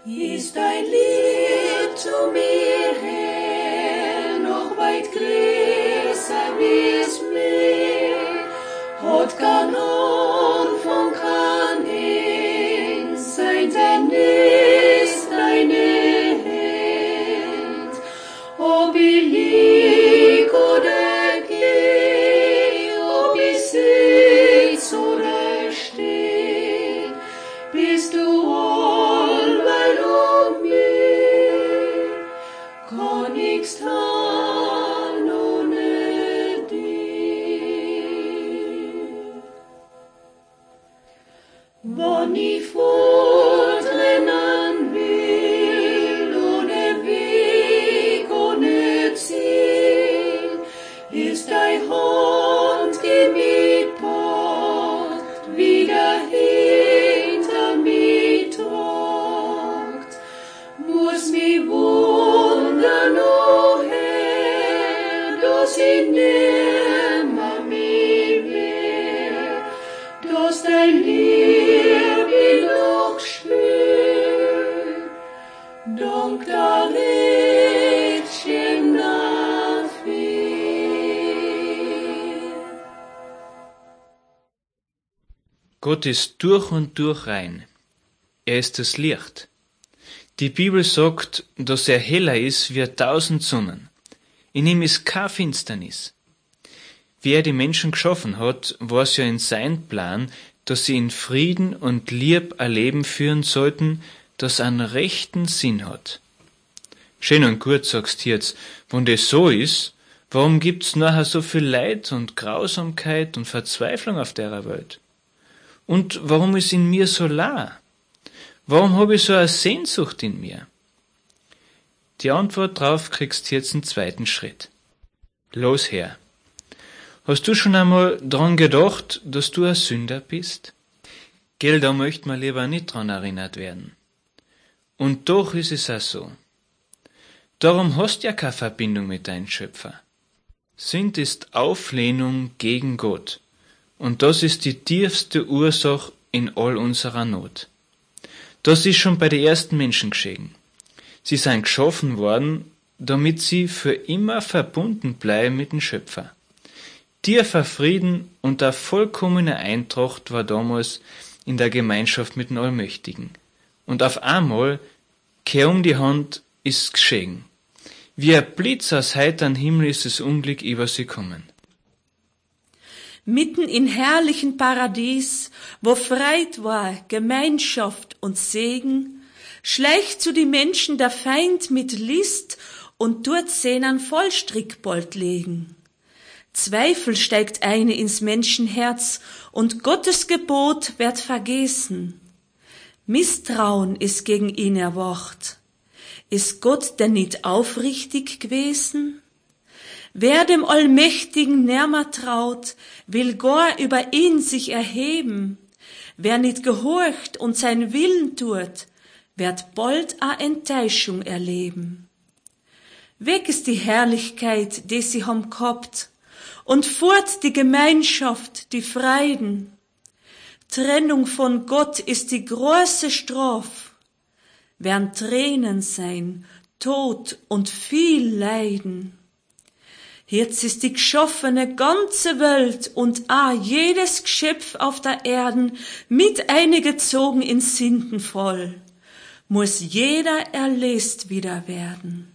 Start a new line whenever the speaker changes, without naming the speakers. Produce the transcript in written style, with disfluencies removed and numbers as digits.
Ist dein Lieb zu mir her, noch weit größer wie es Meer, hat kein Anfang, kein Ende, sein denn ist deine Hand. Ob ich lieg oder geh, ob ich sitz oder steh, bist du allweil um mich, kann nichts tun ohne dich. Wann ich fortrennen will, ohne Weg, ohne Ziel, ist dein Hand mich packt, wieder hinter mich tragt. Muss mich wundern, o Herr, dass ich nimmer mich wehr, dass dein Lieb ich noch spür. Dank der Rätschen dafür.
Gott ist durch und durch rein. Er ist das Licht. Die Bibel sagt, dass er heller ist wie 1000 Sonnen. In ihm ist keine Finsternis. Wie er die Menschen geschaffen hat, war es ja in sein Plan, dass sie in Frieden und Lieb ein Leben führen sollten, das einen rechten Sinn hat. Schön und gut, sagst du jetzt, wenn das so ist, warum gibt's nachher so viel Leid und Grausamkeit und Verzweiflung auf der Welt? Und warum ist in mir so leer? Warum habe ich so eine Sehnsucht in mir? Die Antwort drauf kriegst du jetzt im zweiten Schritt. Los her. Hast du schon einmal dran gedacht, dass du ein Sünder bist? Gell, da möchte man lieber nicht dran erinnert werden. Und doch ist es auch so. Darum hast du ja keine Verbindung mit deinem Schöpfer. Sünd ist Auflehnung gegen Gott. Und das ist die tiefste Ursache in all unserer Not. Das ist schon bei den ersten Menschen geschehen. Sie sind geschaffen worden, damit sie für immer verbunden bleiben mit dem Schöpfer. Tiefer Frieden und eine vollkommene Eintracht war damals in der Gemeinschaft mit dem Allmächtigen. Und auf einmal, kehr um die Hand, ist's geschehen. Wie ein Blitz aus heitern Himmel ist das Unglück über sie gekommen.
Mitten in herrlichen Paradies, wo Freit war, Gemeinschaft und Segen, schleicht zu die Menschen der Feind mit List und dort sehen an Vollstrickbold legen. Zweifel steigt eine ins Menschenherz und Gottes Gebot wird vergessen. Misstrauen ist gegen ihn erwacht. Ist Gott denn nicht aufrichtig gewesen? Wer dem Allmächtigen nimmer traut, will gar über ihn sich erheben. Wer nicht gehorcht und sein Willen tut, wird bald a Enttäuschung erleben. Weg ist die Herrlichkeit, die sie haben gehabt, und fort die Gemeinschaft, die Freuden. Trennung von Gott ist die große Straf. Werden Tränen sein, Tod und viel Leiden. Jetzt ist die geschaffene ganze Welt und jedes Geschöpf auf der Erden mit eingezogen in Sündenfall. Muss jeder erlöst wieder werden.